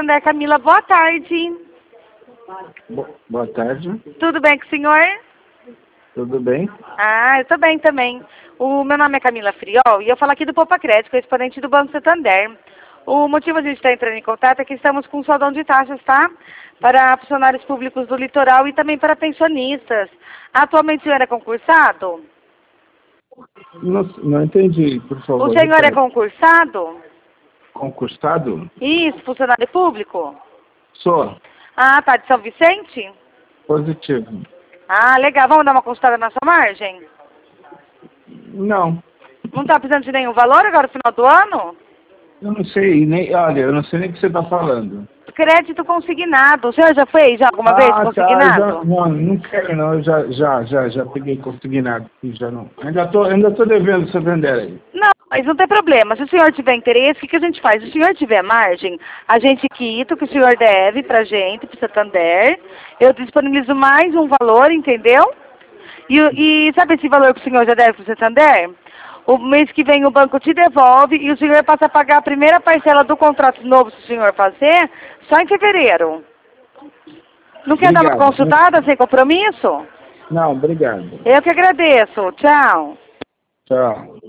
Santander, Camila, boa tarde. Boa tarde. Tudo bem com o senhor? Tudo bem? Ah, eu tô bem também. O meu nome é Camila Friol e eu falo aqui do Poupa Crédito, correspondente do Banco Santander. O motivo de a gente estar entrando em contato é que estamos com um saldão de taxas, tá? Para funcionários públicos do litoral e também para pensionistas. Atualmente o senhor é concursado? Não entendi, por favor. O senhor é repete. concursado? Concursado? Isso, funcionário público? Sou. Ah, tá, de São Vicente? Positivo. Ah, legal. Vamos dar uma consultada na sua margem? Não. Não tá precisando de nenhum valor agora no final do ano? Eu não sei, olha, eu não sei nem o que você está falando. Crédito consignado. O senhor já fez alguma vez Tá, consignado? não quero não, eu já peguei consignado, já não. Ainda tô devendo Santander aí. Não, mas não tem problema. Se o senhor tiver interesse, o que a gente faz? Se o senhor tiver margem, a gente quita o que o senhor deve pra gente, pro Santander. Eu disponibilizo mais um valor, entendeu? E sabe esse valor que o senhor já deve pro Santander? O mês que vem o banco te devolve e o senhor passa a pagar a primeira parcela do contrato novo, se o senhor fazer, só em fevereiro. Não quer dar uma Obrigado. consultada sem compromisso? Não, obrigado. Eu que agradeço. Tchau. Tchau.